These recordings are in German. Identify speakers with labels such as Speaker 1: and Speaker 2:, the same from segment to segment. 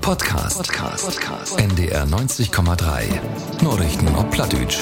Speaker 1: Podcast. NDR 90,3. Nachrichten auf Plattdeutsch.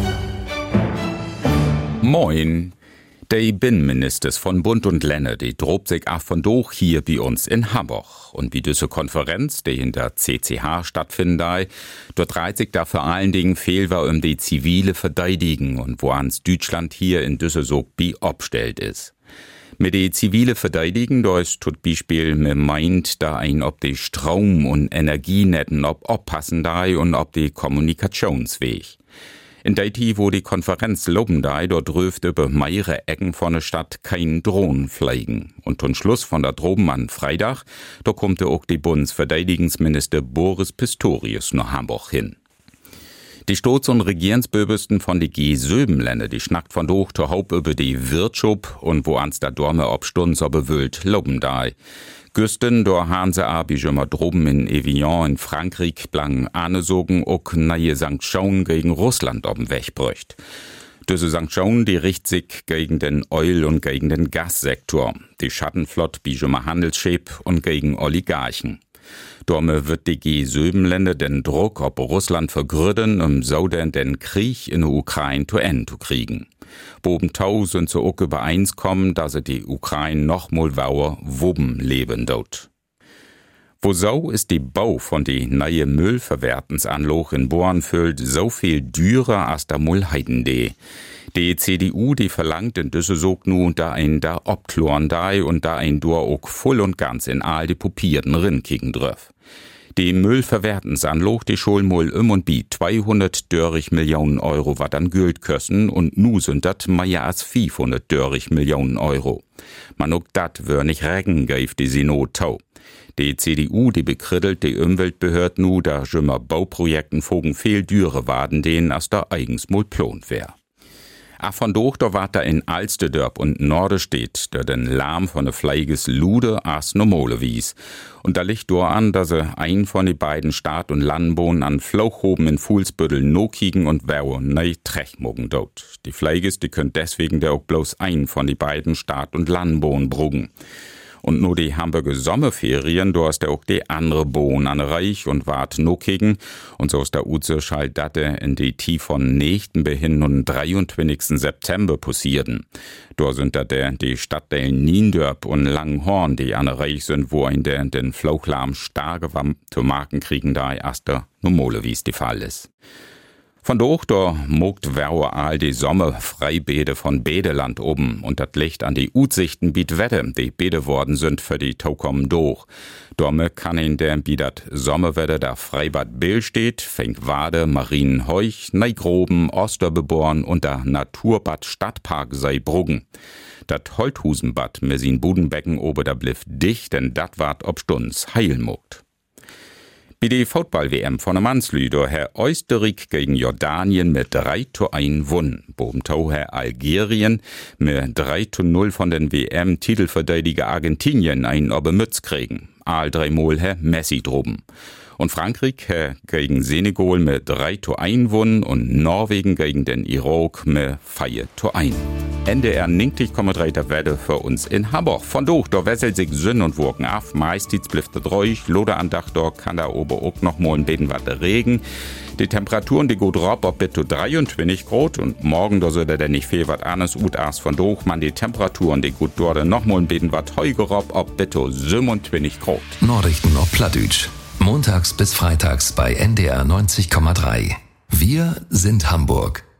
Speaker 2: Moin. Die Binnenministers von Bund und Länder, die drobt sich af von doch hier bei uns in Hamburg. Und wie diese Konferenz, die in der CCH stattfindet, dort dreht sich da vor allen Dingen viel um die zivile Verteidigung und wo ans Deutschland hier in Düsseldorf bi obstellt ist. Mit die zivile Verteidigung, da ist zum Beispiel mir meint, da ein ob die Strom- und Energienetten ob oppassen da und ob die Kommunikationsweg. In der Zeit, wo die Konferenz loben da, dort dürfte über mehrere Ecken von der Stadt kein Drohnen fliegen. Und zum Schluss von der droben an Freitag, da kommt auch die Bundesverteidigungsminister Boris Pistorius nach Hamburg hin. Die Staats- und Regierungsböbesten von die G7-Länder, die schnackt von doch zur Haupt über die Wirtschaft und wo ans der Dorme ob Stunds ob bewöllt loben da. Güsten, da haben sie abi schon mal droben in Evian in Frankreich blang anesogen auch neue Sanktionen gegen Russland ob'n Weg bräucht. Diese Sanktionen, die richt sich gegen den Oil- und gegen den Gassektor, die Schattenflott bi schon mal Handelsschip und gegen Oligarchen. Dorme wird die G7-Länder den Druck auf Russland vergrüden, so denn den Krieg in der Ukraine zu Ende zu kriegen. Bobentau sind so auch übereinskommen, dass sie die Ukraine noch mal wobben leben dort. Wo so ist die Bau von die neue Müllverwertensanlage in Bornfeld so viel dürer als der Müllheidende. Die CDU, die verlangt in Düsseldorf nun da ein da obkloren da und da ein Dor auch voll und ganz in all die Pupierten rinkicken dröf. Die Müllverwertensanlage, die schol mal und bi 200 Millionen Euro wat an Geld kössen und nu sind dat mehr als 500 Millionen Euro. Man ook dat wär nicht regen, geif die Synod tau. Die CDU, die bekrittelt die Umweltbehörd nu, da schimmer Bauprojekten fogen viel düre waden denen, als da eigens mal plont wär. Von doch, da wart da in Alsterdörp und Nordestedt, der den Lärm von der Fleiges Lude as normale wies. Und da liegt do an, dass ein von die beiden Staat- und Landbohnen an Flauchhoben in Fuhlsbüttel no kiegen und wäre nei Trechmogen dort. Die Fleiges, die könnt deswegen der auch bloß ein von die beiden Staat- und Landbohnen bruggen. Und nur die Hamburger Sommerferien, da ist der auch die andere Bohnen an Reich und wart no kicken. Und so ist der Uze schall datte in die Tief von nächsten behin und 23. September passierten. Da sind da die Stadtteilen Niendörp und Langenhorn, die an Reich sind, wo in den Flauchlahm starke zu Marken kriegen, da erst der normale, wie's die Fall ist. Von doch, da mogt werwe all die Sommerfreibäde von Bedeland oben und dat Licht an die Utsichten biet Wette, die Bede worden sind für die Taukommen doch. Dorme kann in der biedat Sommerwette da Freibad Bill steht, fängt Wade, Marienheuch, Neigroben, Osterbeborn und der Naturbad Stadtpark sei Bruggen. Dat Holthusenbad Messin Budenbecken ober der bliff dicht, denn dat wart ob Stunds heilmogt. Wie die Football-WM von der Mannslü, do Herr Österreich gegen Jordanien mit 3:1 won. Bobentau Herr Algerien mit 3:0 von den WM-Titelverteidiger Argentinien ein obe Mütz kriegen. All 3 Mal Herr Messi droben. Und Frankreich gegen Senegal mit 3:1 won und Norwegen gegen den Irak mit 4:1. NDR 90,3 der Wette für uns in Hamburg. Von doch, da wesselt sich Sünn und Wurken af. Meistens blifft es ruhig. Lode an Dach, da kann da oben auch noch mal ein bisschen was Regen. Die Temperaturen, die gut rauf, ob bitte 23 Grad. Und morgen, da soll der nicht viel was anderes ut as von doch. Man, die Temperaturen, die gut dort noch mal ein bisschen was heuger rauf, ob bitte 27 Grad.
Speaker 1: Nachrichten auf Plattdeutsch. Montags bis freitags bei NDR 90,3. Wir sind Hamburg.